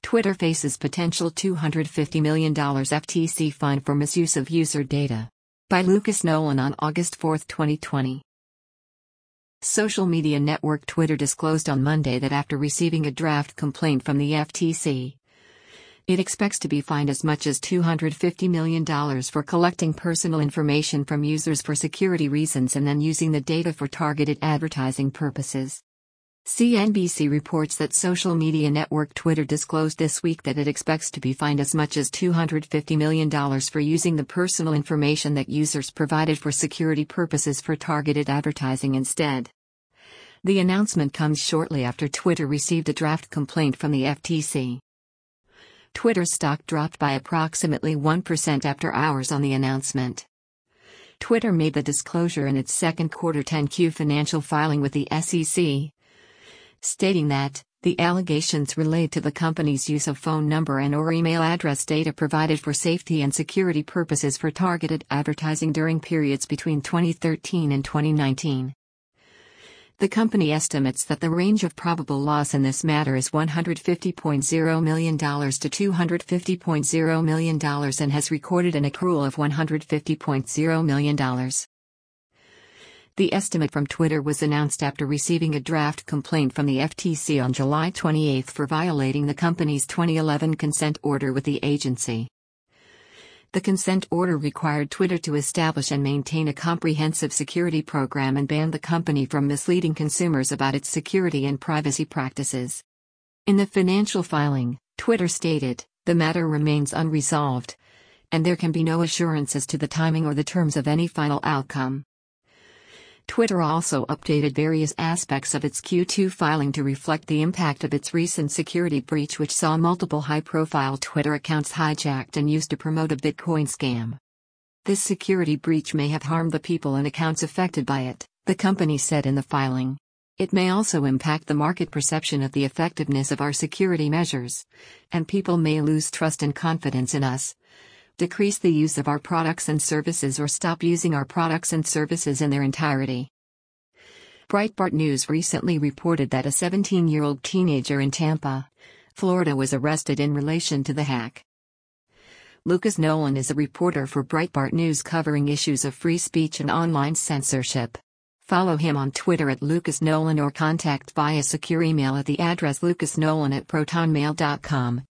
Twitter faces potential $250 million FTC fine for misuse of user data. By Lucas Nolan on August 4, 2020. Social media network Twitter disclosed on Monday that after receiving a draft complaint from the FTC, it expects to be fined as much as $250 million for collecting personal information from users for security reasons and then using the data for targeted advertising purposes. CNBC reports that social media network Twitter disclosed this week that it expects to be fined as much as $250 million for using the personal information that users provided for security purposes for targeted advertising instead. The announcement comes shortly after Twitter received a draft complaint from the FTC. Twitter stock dropped by approximately 1% after hours on the announcement. Twitter made the disclosure in its second quarter 10-Q financial filing with the SEC, stating that the allegations relate to the company's use of phone number and/or email address data provided for safety and security purposes for targeted advertising during periods between 2013 and 2019. The company estimates that the range of probable loss in this matter is $150.0 million to $250.0 million and has recorded an accrual of $150.0 million. The estimate from Twitter was announced after receiving a draft complaint from the FTC on July 28 for violating the company's 2011 consent order with the agency. The consent order required Twitter to establish and maintain a comprehensive security program and banned the company from misleading consumers about its security and privacy practices. In the financial filing, Twitter stated, "The matter remains unresolved, and there can be no assurance as to the timing or the terms of any final outcome." Twitter also updated various aspects of its Q2 filing to reflect the impact of its recent security breach, which saw multiple high-profile Twitter accounts hijacked and used to promote a Bitcoin scam. This security breach may have harmed the people and accounts affected by it, the company said in the filing. It may also impact the market perception of the effectiveness of our security measures, and people may lose trust and confidence in us, decrease the use of our products and services, or stop using our products and services in their entirety. Breitbart News recently reported that a 17-year-old teenager in Tampa, Florida was arrested in relation to the hack. Lucas Nolan is a reporter for Breitbart News covering issues of free speech and online censorship. Follow him on Twitter at Lucas Nolan or contact via secure email at the address lucasnolan@protonmail.com.